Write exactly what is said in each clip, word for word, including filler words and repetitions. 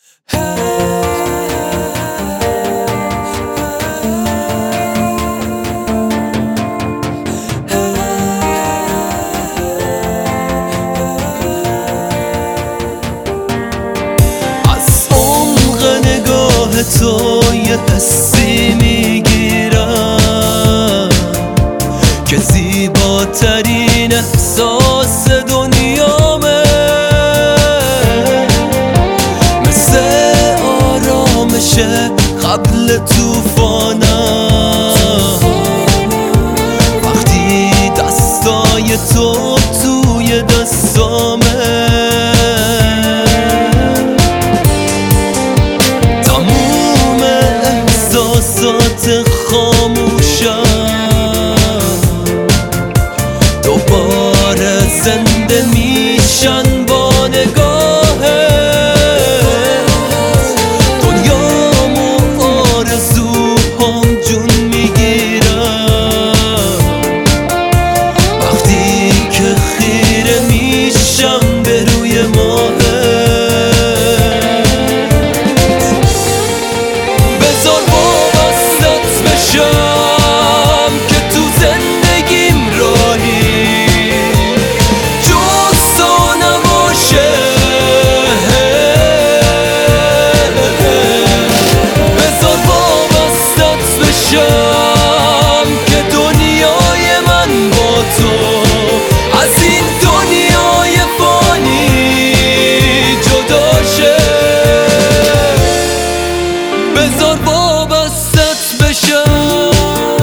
تو یه حسی میگیرم که زیباترین احساس دنیامه، مثل آرامش قبل توفانم وقتی دستای تو توی دستامه. احساسات خاموشم دوباره زنده میشن با نگاهت، دنیامو آرزوهام جون میگیرم وقتی که خیره میشم به روی ماهت. بذار که تو زندگیم راهی جز تو نباشه، بذار وابستت بشم که دنیای من با تو از این دنیای فانی جدا شه. بذار وابستت بشم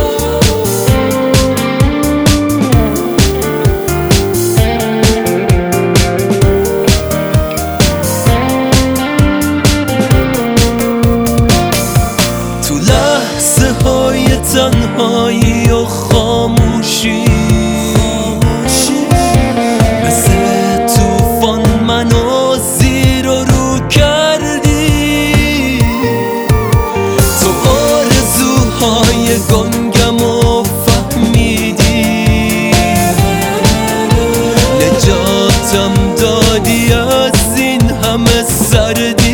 تنهایی و خاموشی، مثل توفان منو زیر و رو کردی. تو آرزوهای گنگمو فهمیدی، نجاتم دادی از این همه سردی.